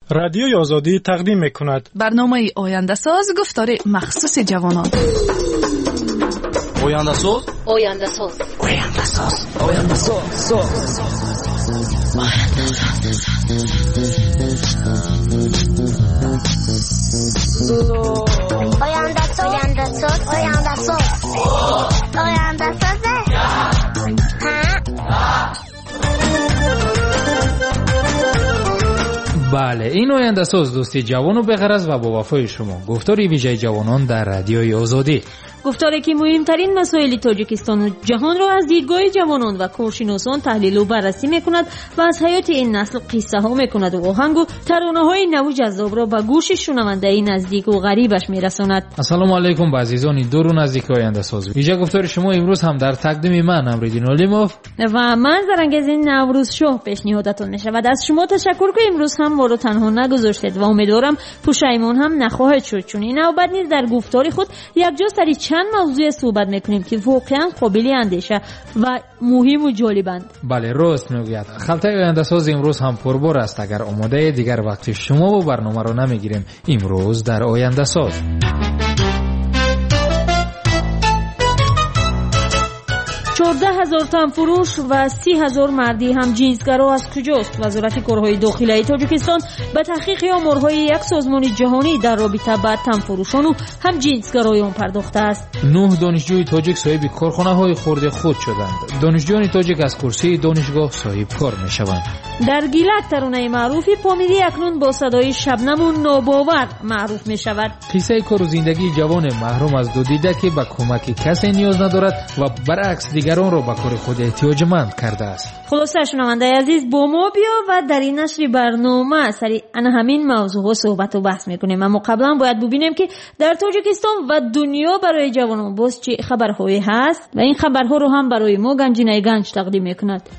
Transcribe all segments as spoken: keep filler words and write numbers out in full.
رادیوی آزادی تقدیم می‌کند برنامه آینده ساز گفتار مخصوص جوانان. آینده ساز آینده ساز آینده ساز آینده ساز آینده ساز آینده ساز آینده ساز آینده ساز بله، این آینده ساز دوستی جوان و بغرض و با وفای شما. گفتاری ویژه جوانان در رادیوی آزادی. گفتاری که مهمترین مسائل تاجیکستان و جهان را از دیدگاه جوانان و کارشناسان تحلیل و بررسی میکند و از حیات این نسل قصه ها میکند و آهنگ و ترانه های نو جذاب را به گوش شنونده نزدیک و غریبش میرساند. السلام علیکم به عزیزان دور و نزدیک آینده ساز. ویژه گفتار شما امروز هم در تقدیم من امریدین علیموف و من زرنگزین نوروز شو پیشنهادتون میشود. از شما تشکر که امروز هم ما رو تنها نگذاشتید و امیدوارم پشیمون هم نخواهید شد، چون این نوبت نیز در گفتاری خود یک جا سری چند موضوع صحبت میکنیم که واقعا قابل اندیشه و مهم و جالبند. بله راست میگوید. خلطه آینده ساز امروز هم پربار است. اگر آماده دیگر وقت شما و برنامه رو نمیگیریم. امروز در آینده ساز چهارده هزار تن فروش و سی هزار مردی هم جنسگرا از کجاست؟ وزارت کارهای داخلی تاجیکستان به تحقیق آمارهای یک سازمان جهانی در رابطه با تن فروشان و هم جنسگرایان پرداخته است. نه دانشجوی تاجیک صاحب کارخانه‌های خرد خود شدند. دانشجویان تاجیک از کرسی دانشگاه صاحب کار میشوند. در گیلک ترانه معروفی پامیدی اکنون با صدای شبنم و ناباور معروف می شود. قصه کار و زندگی جوان محروم از دو دیده که به کمک کسی نیاز ندارد و برعکس دیگران را به کار خود احتیاجمند کرده است. خلاصه شنونده عزیز با ما بیا و در این نشر برنامه سری ان همین موضوع صحبت و بحث میکنیم. اما قبلا باید ببینیم که در تاجیکستان و دنیا برای جوانان باز چه خبرهایی هست و این خبرها رو هم برای ما گنجینه گنج تقدیم میکند.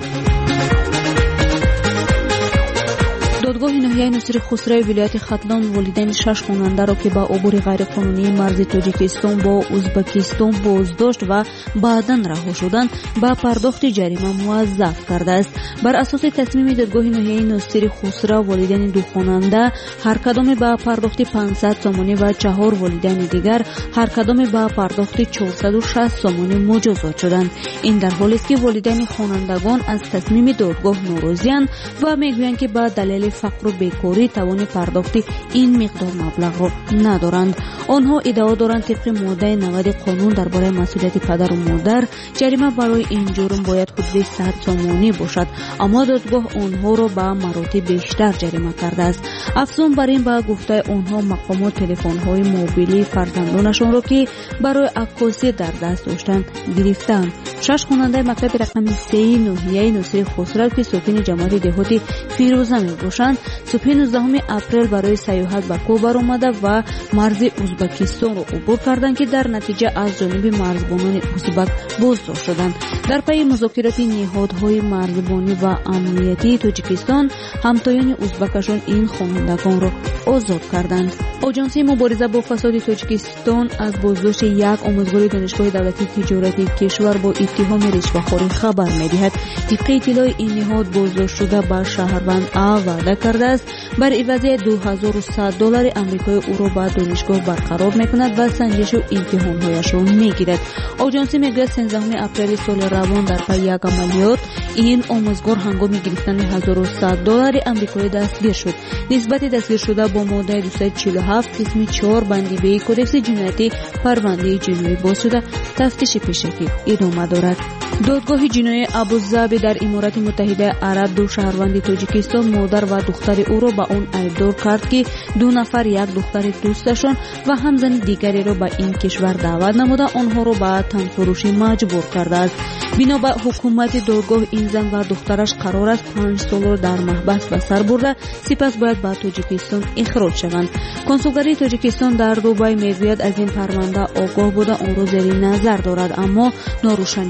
دادگاه ناحیه نصیر خسرو ولایت ختلان والدین شش خواننده را که با عبور غیرقانونی مرز تاجیکستان با ازبکستان بازداشت و بعداً رها شدند با پرداخت جریمه موظف کرده است. بر اساس تصمیم دادگاه ناحیه نصیر خسرو والدین دو خواننده هر کدام با پرداخت پانصد سومانی و چهار والدین دیگر هر کدام با پرداخت چهارصد و شصت سومانی مجازات شدند. این در حالی است که والدین خوانندگان از تصمیم دادگاه ناراضی‌اند و میگویند که با دلیل فقر و بیکاری توان پرداخت این مقدار مبلغ را ندارند. آنها ادعا دارند طبق ماده نود قانون درباره مسئولیت پدر و مادر جریمه برای این جرم باید حدود صد سومانی باشد، اما دادگاه آنها را به مراتب بیشتر جریمه کرده است. افزون بر این با گفته آنها مقامات تلفن‌های موبیلی فرزندانشان را که برای عکاسی در دست داشتند گرفتند. شش خواننده مکتب رقم سه ناحیه نصیر خسرو که ساکن جماعت دهاتی فیروزه میباشند صبح نوزدهم اپریل برای سیاحت به کوبر آمده و مرز ازبکستان را عبور کردند که در نتیجه از جانب مرزبانان ازبک بازداشت شدند. در پی مذاکرات نهادهای مرزبانی و امنیتی تاجیکستان همتایان ازبکشان این خوانندگان را آزاد کردند. آژانس مبارزه با فساد تاجیکستان از بازداشت یک آموزگار دانشگاه دولتی تجارتی کشور با اتهام رشوه‌خوری خبر می‌دهد. طبق اطلاع این نهاد بازداشت شده به شهروند آ وعده کرده است بر عوض دو هزار و صد دلار آمریکایی او را به دانشگاه برقرار می‌کند و سنجش و امتحان‌هایش را می‌گیرد. آژانس میگوید سیزدهم اپریل سال روان در پی یک عملیات این آموزگار هنگام گرفتن هزار و صد دلار آمریکایی دستگیر شد. نسبت دستگیر شده با ماده دویست و چهل و هفت قسم چهار بندی به کدکس جنایتی پرونده جنایی باز شده تفتیش پیشکی ادامه دارد. دادگاه جنایی ابوظبی در امارات متحده عرب دو شهروند تاجیکستان مادر و دختر او را به آن ایدار کرد که دو نفر یک دختر دوستشان و همزن دیگری را به این کشور دعوت نموده آنها را به تنفروشی مجبور کرده است. بنا به حکومت دادگاه این زن و دخترش قرار است پنج سال را در محبس به سر برده سپس باید به تاجیکستان اخراج شوند. کنسولگری تاجیکستان در دبی میگوید از این پرونده آگاه بوده آن را زیر نظر دارد اما ناروشنی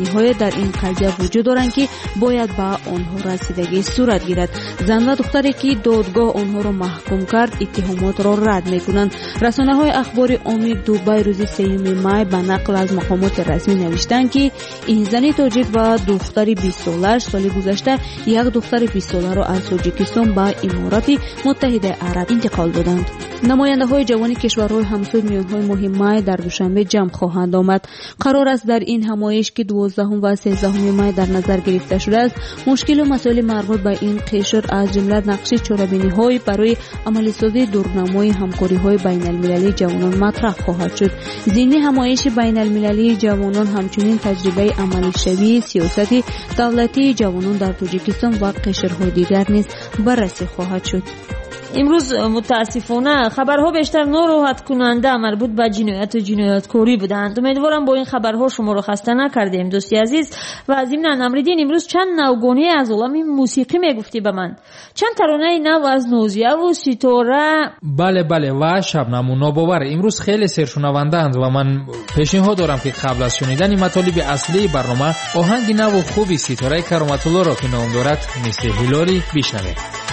های در این قضیه وجود دارند که باید به آنها رسیدگی صورت گیرد. زن و دختری که دادگاه آنها را محکوم کرد اتهامات را رد میکنند. رسانه های اخبار امید دبی روز سوم می به نقل از مقامات رسمی نوشتند که این زن تاجیک و دختر بیست ساله سال گذشته یک دختر بیست ساله را از تاجیکستان به امارات متحده عرب انتقال دادند. نماینده های جوان کشورهای همسایه میان های مهم می در دوشنبه جمع خواهند آمد. قرار است در این همایش که دوازدهم و سیزدهم می در نظر گرفته شده است مشکل و مسائل مربوط به این قشر از جمله نقش چاره‌بینی های برای عملی سازی دورنمای همکاری های بین المللی جوانان مطرح خواهد شد. ضمن همایش بین المللی جوانان همچنین تجربه عملی شوی سیاست دولتی جوانان در تاجیکستان و قشرهای دیگر نیز بررسی خواهد شد. امروز متاسفانه خبرها بیشتر ناراحت کننده مربوط به جنایت و جنایتکاری بودند. امیدوارم با این خبرها شما را خسته نکردیم دوستی عزیز. و ضمن امریدین امروز چند نوگانی از عالم موسیقی میگفتی به من، چند ترانه نو از نوزیه و ستاره. بله بله و شبنم و ناباور امروز خیلی سرشنوندند و من پیشنهاد دارم که قبل از شنیدن مطالب اصلی برنامه آهنگ نو و خوبی ستاره کرامت الله را که نام دارد مثل هلالی بشنوید.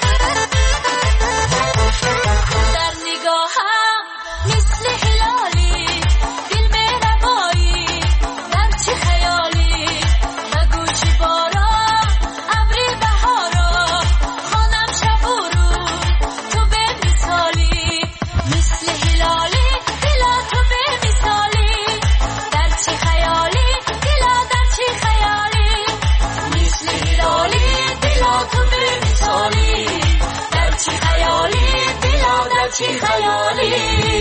چی خیالی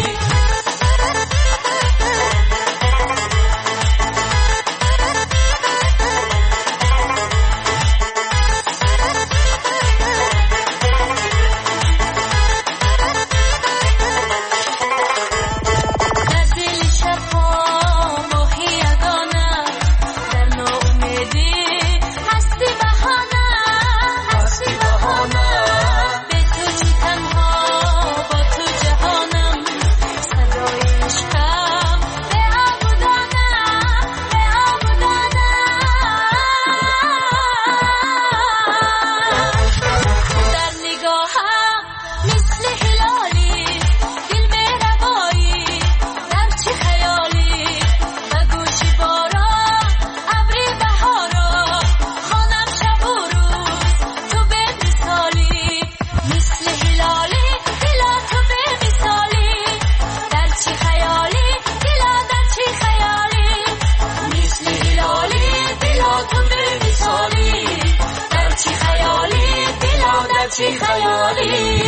چی خیالی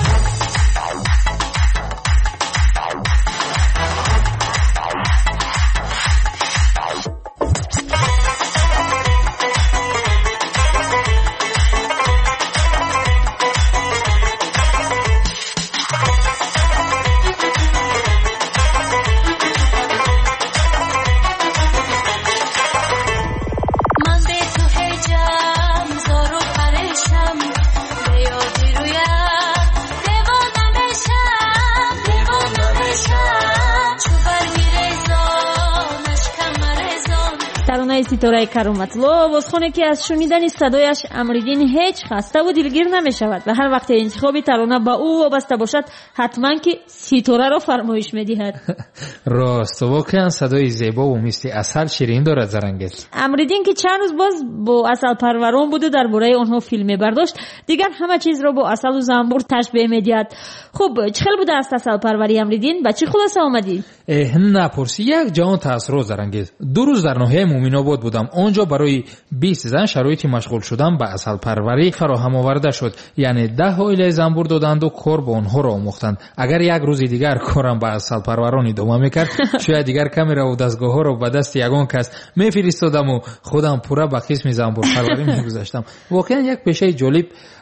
ترانه ستاره کرامت‌الله بازخونه که از شنیدن صدایش امریدین هیچ خسته و دلگیر نمی شود و هر وقت انتخاب ترانه با او وابسته باشد حتما که ستاره را فرمایش می دهد. راست واقعا صدای زیبا و مثل عسل شیرین دارد زرنگز. امریدین که چند روز باز با عسل پروران بود و درباره آنها فیلم برداشت، دیگر همه چیز را با عسل و زنبور تشبیه می دهد. خب چه خیلی بوده است عسل پروری امریدین؟ به چه خلاصه آمدی؟ نپرسی، یک جهان تاثیر زرنگز. دو روز در ناحیه مومن‌آباد بودم. آنجا برای بیست زن شرایطی مشغول شدم به عسل پروری فراهم آورده شد. یعنی ده عائله زنبور دادند و کار با آنها را آموختند. اگر یک روز دیگر کارم با عسل پروران ادامه میکرد شاید دیگر کامرا و دستگاه ها را به دست یگان کس میفرستادم و خودم پورا به قسم زنبور پروری میگذاشتم. واقعا یک پیشه جالب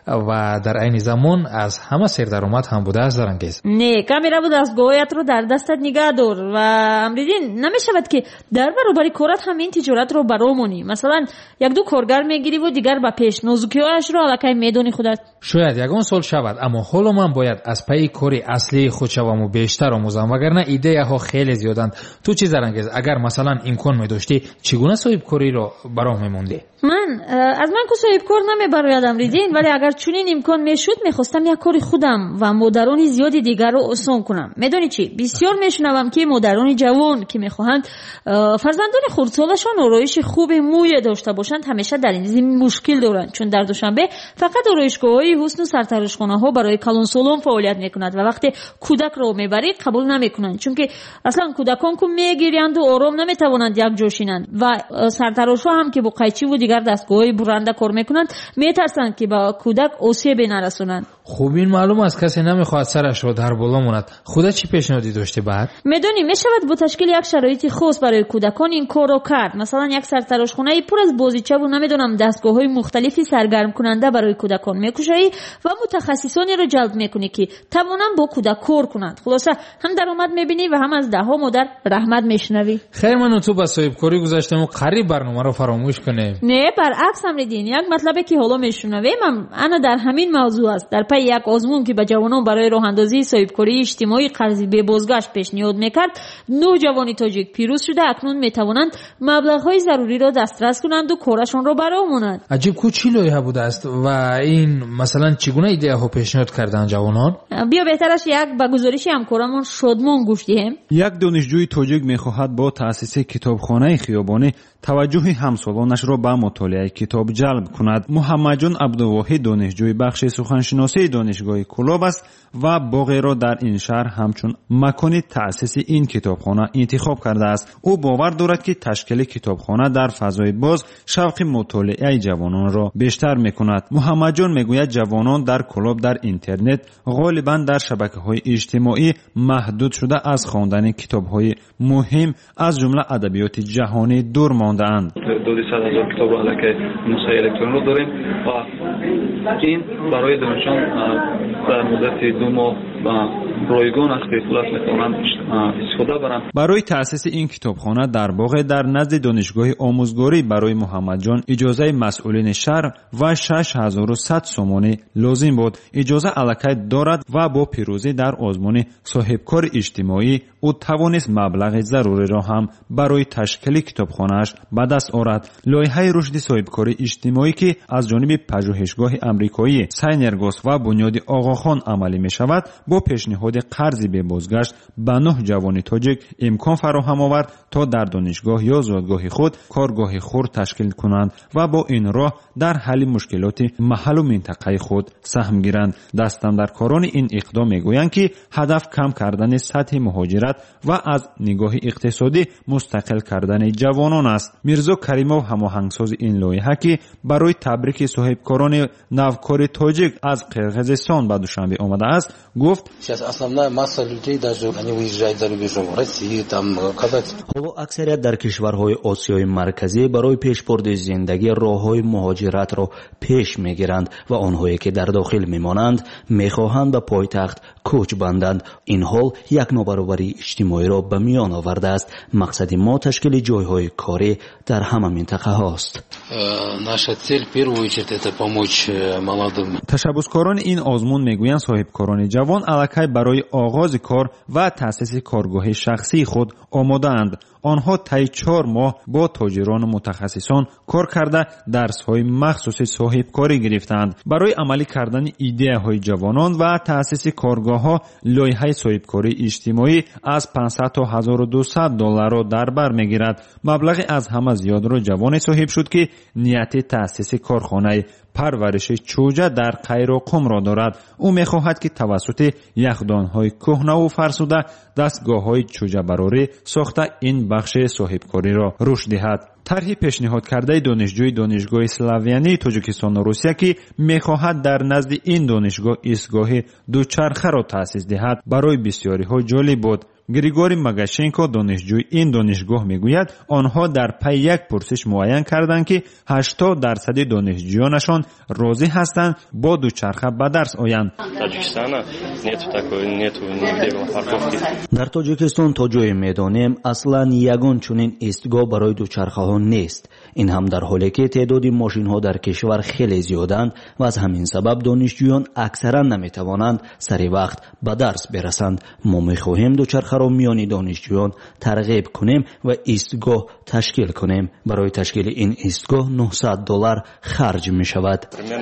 و در عین زمان از همه سردرآمد هم بوده است زرنگیز. نه камера بود دستگاهیت رو در دستت نگه دار و امریدین نمیشود که در برابر کارت همین تجارت رو برامونی. مثلا یک دو کارگر میگیری و دیگر با پیش نازکی‌هاش رو الکی میدونی خودت. شاید یگان سال شود اما حالا من باید از پی کاری اصلی خود شوم و بیشتر آموزم وگرنه ایده ها خیلی زیادند. تو چی زرنگیز اگر مثلا امکان می‌داشتی چگونه صاحب کاری رو برام می‌موندی؟ من از من که صاحب کار نمیبراید امریدین ولی اگر چنین امکان میشد میخواستم یک کاری خودم و مادران زیادی دیگر رو آسان کنم. میدونی چی بسیار میشنوم که مادران جوان که میخواهند فرزندان خردسالشان آرایش خوب موی داشته باشند همیشه در این زمین مشکل دارند چون در دوشنبه فقط آرایشگاه‌های حسن و سرتراشخانه‌ها برای کلانسالان فعالیت میکنند و وقتی کودک رو میبرید قبول نمیکنند چون که اصلا کودکان که میگیرند و آرام نمیتوانند یک جا شینند و سرتراشها هم که با قیچی و دیگر دستگاه‌های برنده کار میکنند میترسند که با کودک آسیبی نرسونند. خوب این معلوم است کسی نمیخواد سرش رو در بالا ماند. خودت چی پیشنهادی داشتی بعد؟ میدونی میشود با تشکیل یک شرایط خاص برای کودکان این کارو کرد. مثلا یک سرتراشخانه پر از بازیچه و نمیدونم دستگاه‌های مختلفی سرگرم کننده برای کودکان میکشی و متخصصانی رو جلب میکنی که توانند با کودک کار کنند. خلاصه هم درآمد میبینی و هم از ده ها مادر رحمت میشنوی. خیر من تو با صاحب کاری گذاشتم و قریب برنامه رو فراموش کنیم. نه برعکس امریدین یک مطلبی که حالا میشنویم انا در همین موضوع است. در پی یک آزمون که به جوانان برای راه اندازی صاحبکاری اجتماعی قرضی به بازگشت پیشنهاد میکرد نه جوانی تاجیک پیروز شده اکنون میتوانند مبلغ‌های ضروری را دسترس کنند و کارشان را برآورند. عجیب کوچی لایحه بوده است و این مثلا چگونه ایده ها پیشنهاد کردن جوانان؟ بیا بهترش یک به گزارش همکارمون شادمان گوش دهیم. یک دانشجوی تاجیک میخواهد با تأسیس کتابخانه خیابانی توجه همسالانش را به مطالعه کتاب جلب کند. محمد جان عبدالواحد دانشجوی بخش سخنشناسی دانشگاه کلاب است و باغی را در این شهر همچون مکان تأسیس این کتابخانه انتخاب کرده است. او باور دارد که تشکیل کتابخانه در فضای باز شوق مطالعه جوانان را بیشتر میکند. محمد جان میگوید جوانان در کلاب در اینترنت غالبا در شبکه‌های اجتماعی محدود شده از خواندن کتاب‌های مهم از جمله ادبیات جهانی دور مانده‌اند. حدود صد هزار کتاب را علیه نسخه الکترونی رو داریم و این برای دانشجویان در مدت دو ماه رایگان از قیفلت میتوانند استفاده برند. برای تأسیس این کتابخانه در باغ در نزد دانشگاه آموزگاری برای محمد جان اجازه مسئولین شهر و شش هزار و صد سومانی لازم بود. اجازه الکی دارد و با پیروزی در آزمون صاحبکار اجتماعی او توانست مبلغ ضروری را هم برای تشکیل کتابخانه‌اش به دست آورد. لایحه رشد صاحبکاری اجتماعی که از جانب پژوهشگاه امریکایی ساینرگوس و بنیاد آقاخان عملی می شود با پیشنهاد قرضی به بازگشت به نه جوان تاجیک امکان فراهم آورد تا در دانشگاه یا زادگاه خود کارگاه خرد تشکیل کنند و با این راه در حل مشکلات محل و منطقه خود سهم گیرند. دستاندرکاران این اقدام میگویند که هدف کم کردن سطح مهاجرت و از نگاه اقتصادی مستقل کردن جوانان است. میرزا کریمov هماهنگساز این لایحه که برای تبریک صاحبکاران نوکار تاجیک از قرقیزستان به دوشنبه آمده است گفت حالا اکثریت در کشورهای آسیای مرکزی برای پیشبرد زندگی راههای مهاجرت را پیش میگیرند و آنهایی که در داخل میمانند میخواهند به پایتخت کوچ بندند. این حال یک نابرابری اجتماعی را به میان آورده است. مقصد ما تشکیل جایهای کاری در همه منطقه هاست. تشبثکاران این آزمون میگویند صاحبکاران جوان الکی برای آغاز کار و تأسیس کارگاه شخصی خود آماده‌اند. آنها طی چهار ماه با تاجران و متخصصان کار کرده درس‌های مخصوص صاحبکاری گرفتند. برای عملی کردن ایده‌های جوانان و تأسیس کارگاه‌ها لایحه صاحبکاری اجتماعی از پانصد تا هزار و دویست دلار را در بر می‌گیرد. مبلغ از همه زیاد را جوان صاحب شد که نیت تأسیس کارخانه پرورش چوجه در قیر و قم را دارد. او می‌خواهد که توسط یخدان‌های کهنه و فرسوده دستگاه‌های چوجه براری ساخته این بخش صاحبکاری را رشد دهد. طرح پیشنهاد کرده دانشجوی دانشگاه اسلاویانی تاجیکستان و روسیه که می‌خواهد در نزد این دانشگاه ایستگاه دوچرخه را تأسیس دهد برای بسیاری ها جالب بود. گریگوری ماگاشنکو دانشجوی این دانشگاه میگوید آنها در پی یک پرسش معین کردند که هشتاد درصد دانشجویانشان راضی هستند با دوچرخه به درس آیند. در تاجیکستان تا جای میدانیم اصلا یگان چنین ایستگاه برای دوچرخه ها نیست. این هم در حالی که تعداد ماشین ها در کشور خیلی زیادند و از همین سبب دانشجویان اکثرا نمیتوانند سری وقت به درس برسند. ما میخواهیم دوچرخه را میان دانشجویان ترغیب کنیم و ایستگاه تشکیل کنیم. برای تشکیل این ایستگاه نهصد دلار خرج می شود.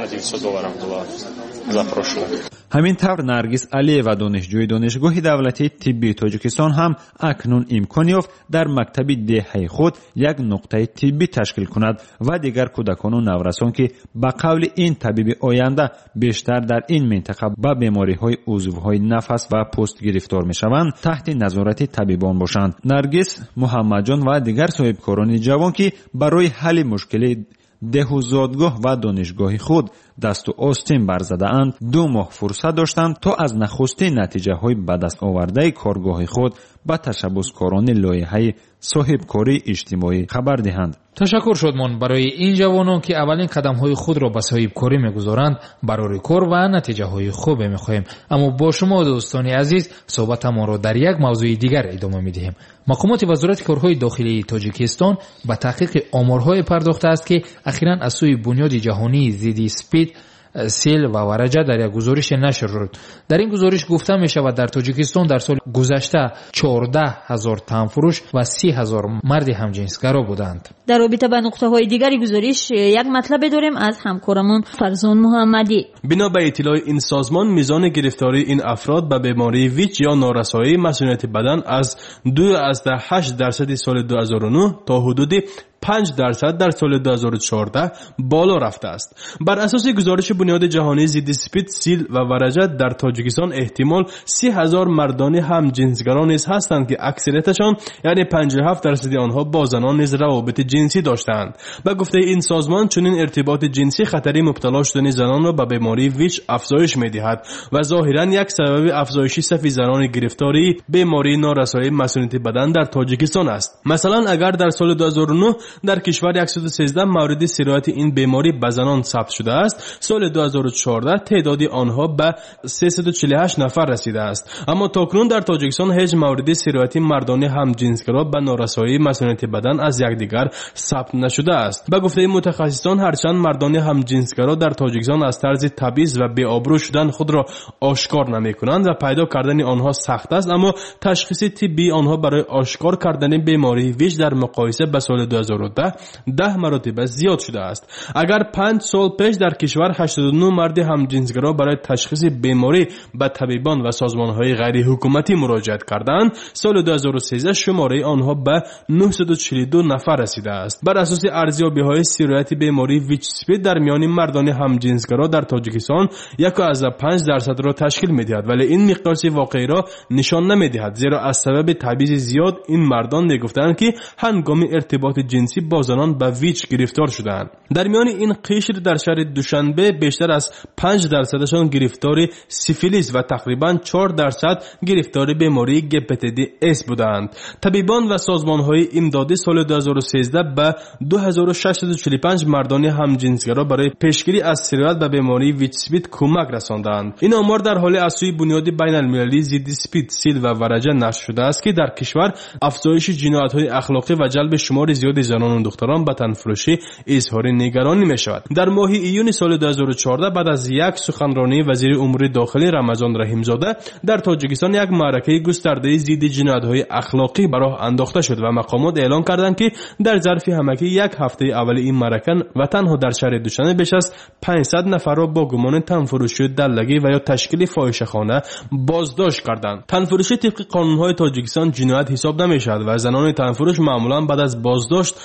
همین طور نرگس علیوا دانشجوی دانشگاه دولتی طبی تاجیکستان هم اکنون امکان یافت در مکتب دهه خود یک نقطه طبی تشکیل کند و دیگر کودکان و نورسان که به قول این طبیب آینده بیشتر در این منطقه با بیماری های عضوهای نفس و پوست گرفتار می شوند تحت نظارت طبیبان باشند. نرگس محمدجان و دیگر صاحبکاران جوان که برای حل مشکل دهوزادگاه و دانشگاه خود دست و آستین برزده اند دو ماه فرصت داشتند تا از نخستین نتیجه های به دست آورده کارگاه خود به تشبسکاران لایحه صاحبکاری اجتماعی خبر دهند. تشکر شدمان برای این جوانان که اولین قدم های خود را به صاحبکاری میگذارند. برای کار و نتیجه های خوب میخواهیم. اما با شما دوستان عزیز صحبت ما را در یک موضوع دیگر ادامه میدهیم. مقامات وزارت کارهای داخلی تاجیکستان به تحقیق آمارهای پرداخته است که اخیراً از سوی بنیاد جهانی ضد سپید، سیل و ورجه در یک گزارش نشر شد. در این گزارش گفته می شود در تاجیکستان در سال گذشته چهارده هزار تنفروش و سی هزار مرد همجنسگرا بودند. در رابطه با نقطه های دیگری گزارش یک مطلب داریم از همکارمون فرزان محمدی. بنا به اطلاع این سازمان میزان گرفتاری این افراد به بیماری ویچ یا نارسایی مسئولیت بدن از دو از هشت درصد سال دو هزار و نه تا حدود پنج درصد در سال دو هزار و چهارده بالا رفته است. بر اساس گزارش بنیاد جهانی ضد سپید، سیل و ورجه در تاجیکستان احتمال سی هزار مردان هم جنسگرا نیز هستند که اکثریتشان یعنی پنجاه و هفت درصد آنها با زنان نیز روابط جنسی داشتند. به گفته این سازمان چنین ارتباط جنسی خطری مبتلا شدن زنان را به بیماری ویچ افزایش می‌دهد و ظاهراً یک سبب افزایش صف زنان گرفتاری بیماری نارسایی مسئولیت بدن در تاجیکستان است. مثلا اگر در سال دو هزار و نه در کشور صد و سیزده مورد سرایت این بیماری به زنان ثبت شده است، سال دو هزار و چهارده تعداد آنها به سیصد و چهل و هشت نفر رسیده است. اما تاکنون در تاجیکستان هیچ مورد سرایت مردان همجنسگرا به نارسایی مسئولیت بدن از یکدیگر ثبت نشده است. به گفته متخصصان هرچند مردان همجنسگرا در تاجیکستان از طرز تبعیض و بی‌آبرو شدن خود را آشکار نمی‌کنند و پیدا کردن آنها سخت است، اما تشخیص طبی آنها برای آشکار کردن بیماری ویچ در مقایسه با سال دو هزار و ده ده مراتب زیاد شده است. اگر پنج سال پیش در کشور هشتاد و نه مرد همجنسگرا برای تشخیص بیماری به طبیبان و سازمان‌های غیر حکومتی مراجعت کردند، سال دو هزار و سیزده شماره آنها به نهصد و چهل و دو نفر رسیده است. بر اساس ارزیابی‌های سرایت بیماری ویچ سپید در میان مردان همجنسگرا در تاجیکستان یک و پنج درصد را تشکیل می‌دهد، ولی این مقدار واقعی را نشان نمی‌دهد، زیرا از سبب تبعیض زیاد این مردان می‌گفتند که هنگام ارتباط جنسی با زنان به ویچ گرفتار شدند. در میان این قشر در شهر دوشنبه بیشتر از پنج درصدشان گرفتار سیفیلیس و تقریبا چهار درصد گرفتار بیماری گپتیدی اس بودند. طبیبان و سازمان‌های امدادی سال دو هزار و سیزده به دو هزار و ششصد و چهل و پنج مردان همجنسگرا برای پیشگیری از سرایت به بیماری ویچ سپید کمک رساندند. این آمار در حال از سوی بنیاد بین‌المللی ضد سپید، سیل و ورجه نشر شده است که در کشور افزایش جنایت‌های اخلاقی و جلب شمار زیاد زنان و دختران به تنفروشی اظهار نگرانی می شود. در ماه ایون سال دو هزار و چهارده بعد از یک سخنرانی وزیر امور داخلی رمضان رحیمزاده در تاجیکستان یک معرکه گسترده ضد جنایت‌های اخلاقی به راه انداخته شد و مقامات اعلام کردند که در ظرف همکی یک هفته اول این معرکه و تنها در شهر دوشنبه بیش از پانصد نفر را با گمان تنفروشی، دلگی و یا تشکیل فاحشه‌خانه بازداشت کردند. تنفروشی طبق قانون‌های تاجیکستان جنایت حساب نمی‌شود و زنان تنفروش معمولاً بعد از بازداشت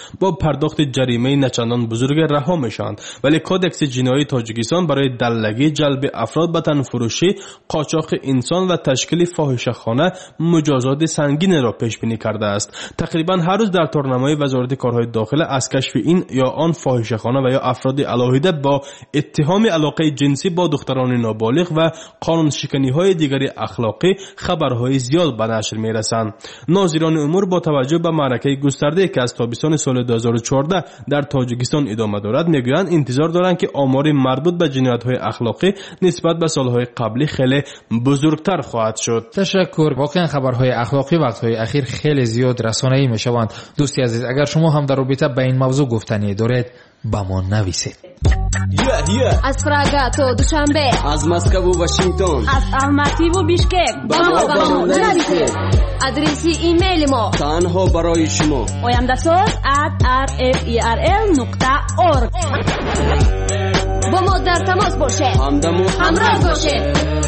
با پرداخت جریمه نچندان بزرگ رها میشوند، ولی کودکس جنایی تاجیکستان برای دلگی جلب افراد به تنفروشی، قاچاق انسان و تشکیل فاحشه‌خانه مجازات سنگین را پیش بینی کرده است. تقریبا هر روز در تورنمای وزارت کارهای داخله از کشف این یا آن فاحشه‌خانه و یا افراد علاهیده با اتهام علاقه جنسی با دختران نابالغ و قانون شکنی‌های دیگری اخلاقی خبرهای زیاد به نشر می‌رسند. ناظران امور با توجه به معرکه گسترده که از تابستان سال دو هزار و چهارده در تاجیکستان ادامه دارد میگویند انتظار دارند که آمار مربوط به جنایت‌های اخلاقی نسبت به سال‌های قبلی خیلی بزرگتر خواهد شد. تشکر. واقعا خبرهای اخلاقی وقت‌های اخیر خیلی زیاد رسانه‌ای می‌شوند. دوستی عزیز، اگر شما هم در رابطه با این موضوع گفتنی دارید با ما نویسید. Yeah, yeah. از پراگا تا دوشنبه، از مسکو و واشنگتن، از الماتی و بیشکک با ما با ما نویسید. آدرس ایمیل ما تنها برای شما oyandasaz at r f e r l nokta org. با ما در تماس باشید، همدم و همراه باشید.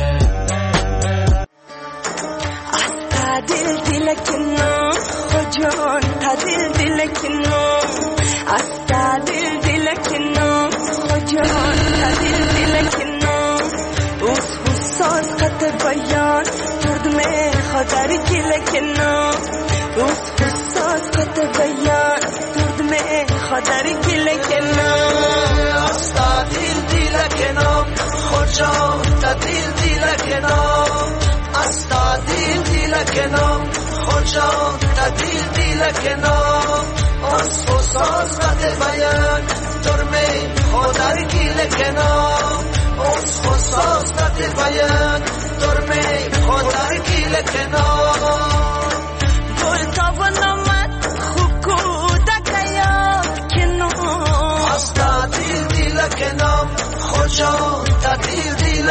تا دل دل کنم خجان، تا دل دل کنم، از تا دل دل کنم خجان، تا دل دل کنم. اوس حساس قط بیان ترد میں خدر گل کنم، اوس حساس قط بیان ترد میں خدر گل کنم. از تا دل دل کنم خجان، تا دل دل کنم، از تا دل دل کنم خجان، تا دل دل کنم. از حساس قط بیان ترمه خدر گل کنم، از حساس قط بیان ترمه خدر گل کنم. گل تابان آمد خوب کودک یاد کنم، از تا دل دل کنم خجان، تا دل دل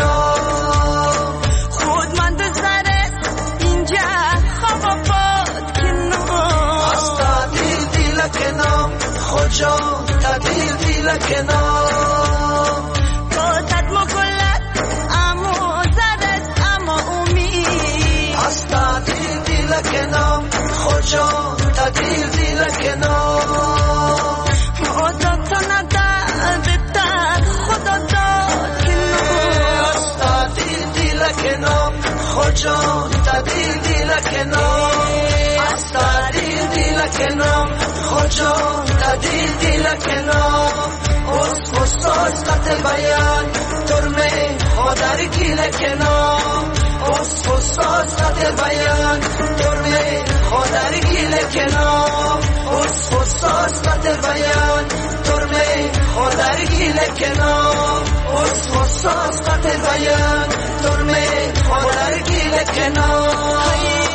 کنم. خود من دزرد اینجا خواب آباد کنم، از تا دل دل کنم خجان، تا دل دل کنم. بادت مگلت اما زرد اما امید، از تا دل دل کنم خجان، تا دل دل کنم. خدا تا نداد داد خدا داد کنم، از تا دل دل کنم خجان، تا دل دل کنم. از تا دل دل کنم خجان، تا دل دل کنم. از حساس قط بیان ترمه خدر گل کنم، از حساس قط بیان ترمه خدر گل کنم، از حساس قط بیان ترمه خدر گل کنم، از حساس قط بیان ترمه خدر گل کنم.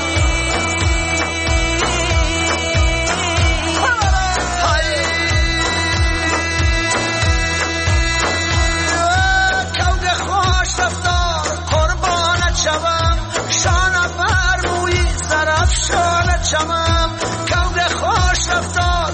شمم کود خوش رفتار.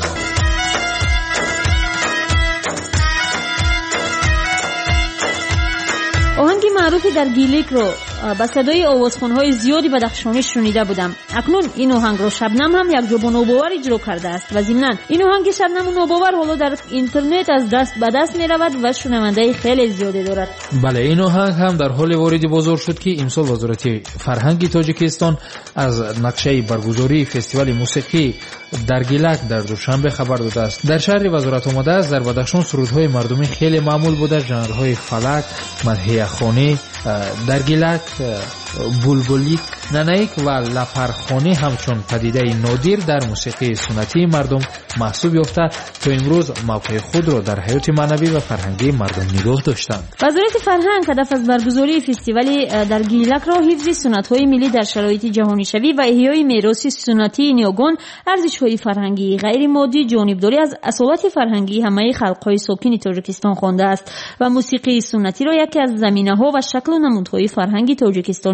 آهنگ معروفی در گیلیک رو با صدای آوازخوان‌های زیادی بدخشانی شنیده بودم. اکنون این آهنگ رو شبنم هم یک جوب نوباور اجرا کرده است و ضمناً این آهنگ شبنم نوباور حالا در اینترنت از دست به دست می رود و شنونده خیلی زیادی دارد. بله، این آهنگ هم در حال واردی بزرگ شد که امسال وزارت فرهنگ تاجیکستان از نقشه برگزاری فستیوال موسیقی در گیلک در دوشنبه خبر داده است. در شهر وزارت آمده است در بدخشان سرودهای مردمی خیلی معمول بوده. ژانرهای فلک، مدحیه خوانی، در گیلک بولبولیک، ننیک و لپرخوانی همچون پدیده نادر در موسیقی سنتی مردم محسوب یافته تا امروز موقع خود را در حیات معنوی و فرهنگی مردم نگاه داشتند. وزارت فرهنگ هدف از برگزاری فستیوال در گیلک را حفظ سنت‌های ملی در شرایط جهانی شوی و احیای میراث سنتی نیاگان، ارزش‌های فرهنگی غیر مادی، جانبداری از اصالت فرهنگی همه خلق‌های ساکن تاجیکستان خوانده است و موسیقی سنتی را یکی از زمینه‌ها و شکل و نمودهای فرهنگی تاجیکستانی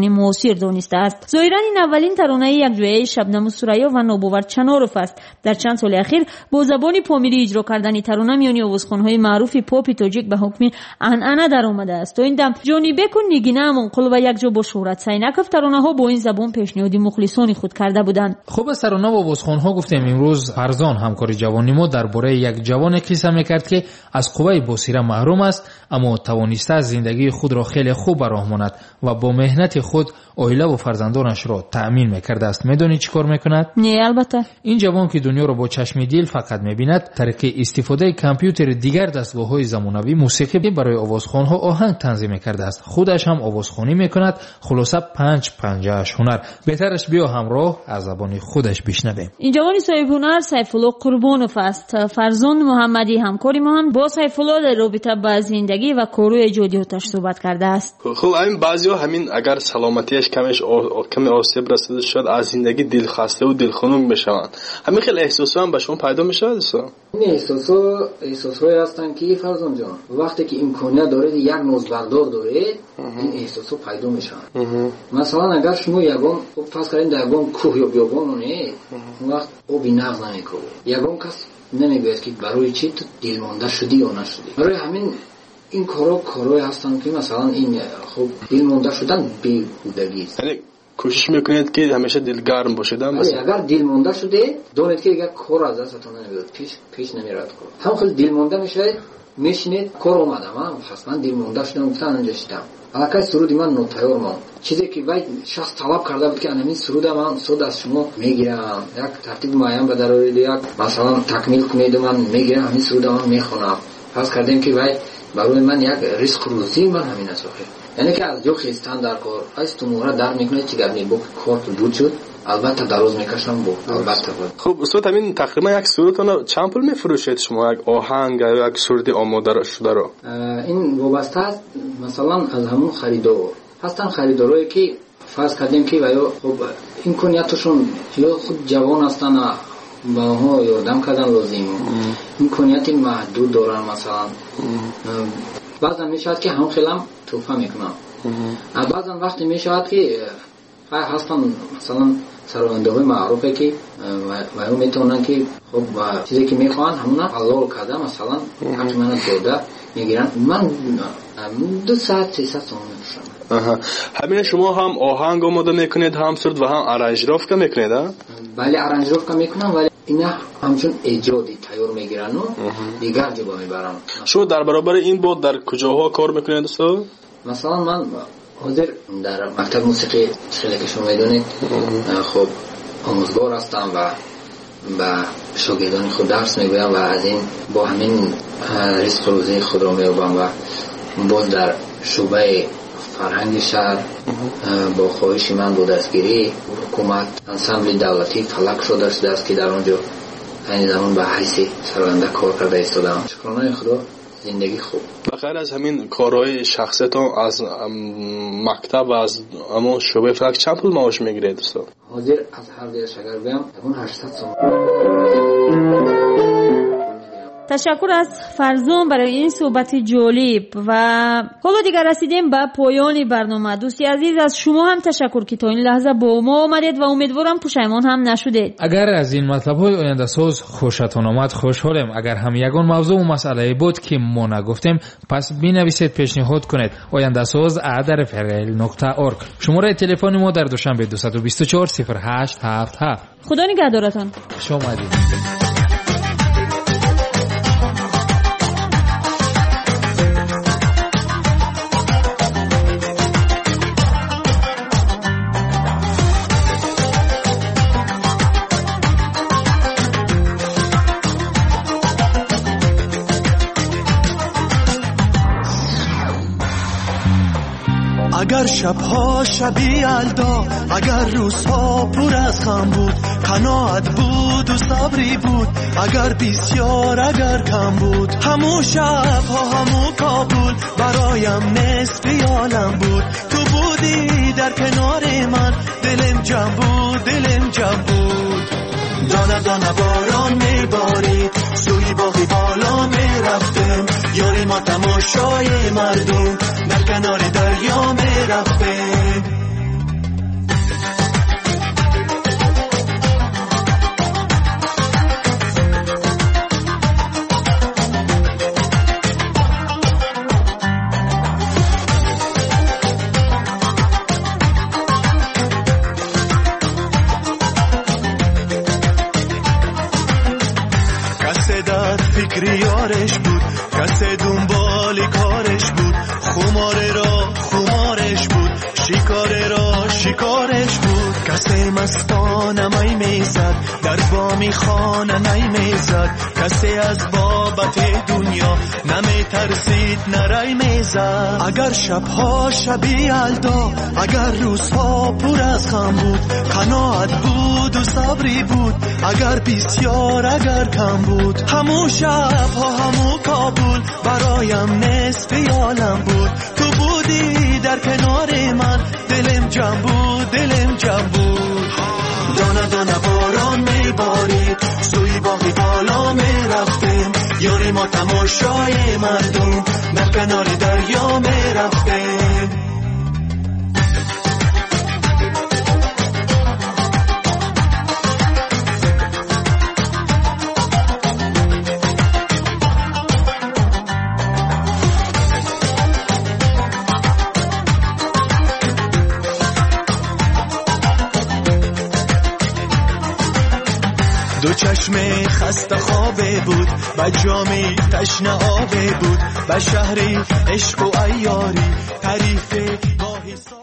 موثر دانسته است. ظاهرا این اولین ترانه یکجایی شبنم سریا و نوباور چناروف است. در چند سال اخیر با زبان پامیری اجرا کردن ترانه میانی آوازخوان‌های معروف پاپ تاجیک به حکم عنعنه در آمده است. تا این دم جانی بکن نگینه منقل و یکجا با شهرت سینکف ترانه‌ها با این زبان پیشنهادی مخلصان خود کرده بودند. خب از ترانه و آوازخوان‌ها گفتیم. امروز فرزان همکار جوانی ما درباره یک جوان قصه می‌کرد که از قوه بصیره محروم است اما توانسته از زندگی خود را خیلی خوب به راه ماند و با مهنت خود عائله و فرزندانش را تأمین می‌کرده است. می‌دونی چیکار می‌کند؟ نه البته. این جوان که دنیا را با چشم دل فقط می‌بیند، طریق استفاده کامپیوتر دیگر دستگاه‌های زمانوی موسیقی برای آوازخوان‌ها آهنگ تنظیم کرده است. خودش هم آوازخوانی می‌کند. خلاصه پنج پنجه‌اش هنر. بهترش بیا همراه از زبان خودش بشنویم. این جوان صاحب هنر سیف‌الله قربانوف است. فرزان محمدی همکاری ما هم با سیف‌الله در رابطه با زندگی و کارهای ایجادیاتش صحبت کرده است. خب همین بعضیا همین اگر سلامتیش کمش کمی آسیب رسیده شد از زندگی دلخسته و دلخنک میشوند. همین خیلی احساسا هم به شما پیدا میشه دوستا. این احساسا احساسایی هستن که فرزان جان وقتی که امکانیت دارید یک نوزبردار دارید این احساسا پیدا میشن. مثلا اگر شما یگان فرض کنید در یگان کوه یا بیابانید اون وقت آبی نغز نمیکنه. یگان کس نمیگوید که برای چی تو دلمانده شدی یا نشدی. برای همین این کارا کارایی هستن که مثلا این خب دلمانده شدن بیهودگی است. یعنی کوشش میکنید که همیشه دلگرم باشید. اگر دلمانده شده دانید که اگر کار از دستتون نمیاد پیش پیش نمیرد کار. هم خیلی دلمانده میشه میشینید کار اومدم من حتما دلمانده شدم گفتن اینجا شدم. الکی سرودی من نوتیار ماند. چیزی که وای شخص طلب کرده بود که همین سرود من سود از شما میگیرم یک ترتیب معین به درآورید یک مثلا تکمیل کنید من میگیرم همین سرود من میخونم. پس کردیم که وای برای من یک ریسک روزی من همین است. یعنی که از جو خستان در کار از تو مورد در میکنه چی گردی با کار تو بود شد البته دراز میکشم با البته بود. خب استاد همین تقریبا یک سرودتون چند پول میفروشید شما یک آهنگ یا یک سرود آماده شده رو؟ این وابسته است مثلا از همون خریدار هستن خریدارایی که فرض کردیم که ویا خب امکانیتشون یا خود جوان هستن با ها یادم کردن لازم امکانیت محدود دارن مثلا بعضا میشود که هم خیلی توفه میکنم بعضا وقتی میشود که هستن مثلا سرونده های معروفه که و هم میتونن که خب چیزی که میخوان همون حلال کرده مثلا هرچی من داده میگیرن من دو ساعت سی ساعت سامون میشم. همین شما هم آهنگ آماده میکنید هم سرد و هم ارنجرافت میکنید ها؟ بله ارنجرافت میکنم ولی اینا همچون ایجادی تیار میگیرن و دیگر جبا میبرن. شما در برابر این بود در کجاها کار میکنید دوستا؟ مثلا من حاضر در مکتب موسیقی خیلی که شما میدونید خب آموزگار هستم و با شاگردان خود درس میگویم و از این با همین رزق روزی خود را مییابم و باز در شعبه فرهنگ شهر با خواهش من با دستگیری حکومت انسامبل دولتی فلک شده شده است که در آنجا این زمان به حیث سرونده کار کرده ایستادم. شکرانه خدا زندگی خوب. بخیر از همین کارهای شخصیتون از مکتب و از همون شعبه فلک چند پول معاش میگیرید دوستان؟ حاضر از هر دیگه شگر بیم اون هشتصد سوم. تشکر از فرزان برای این صحبت جالب و حالا دیگر رسیدیم به پایان برنامه. دوستی عزیز از شما هم تشکر که تا این لحظه با ما آمدید و امیدوارم پشیمان هم نشدید. اگر از این مطلب های آینده ساز خوشتون آمد خوشحالم. اگر هم یگان موضوع و مسئله بود که ما نگفتیم پس بنویسید پیشنهاد کنید. آینده ساز ات رفرل نقطه اورگ. شماره تلفن ما در دوشنبه دو دو چهار صفر هشت هفت هفت. خدا نگهدارتان. خوش آمدید. اگر شبها شبی الدا اگر روزها پر از غم بود قناعت بود و صبری بود اگر بسیار اگر کم بود همون شبها همون کابل برایم نصف عالم بود تو بودی در کنار من دلم جمع بود دلم جمع بود دانه دانه باران میبارید سوی باغی بالا میرفتم یاری ما تماشای مردم در کنار دریا میرفتم کسی دنبال کارش بود، خمار را خمارش بود، شکار را شکارش بود. کسی مستانه می میزد، در بامی خانه نی میزد، کسی از بابت دنیا نمی ترسید نرای میزد. اگر شبها شبی الدا، اگر روزها پر از غم بود، قناعت بود و صبری بود، اگر بسیار اگر کم بود. همو شبها همو کابل برایم نصف عالم بود. تو بودی در کنار من، دلم جمع بود دلم جمع بود. دانه دانه باران میبارید، سوی باقی بالا میرفتیم، یاری ما تماشای مردم در کنار دریا میرفتیم. دو چشم خسته خوابه بود، با جامی تشنه آبه بود، با شهری عشق و عیاری تعریف گاهی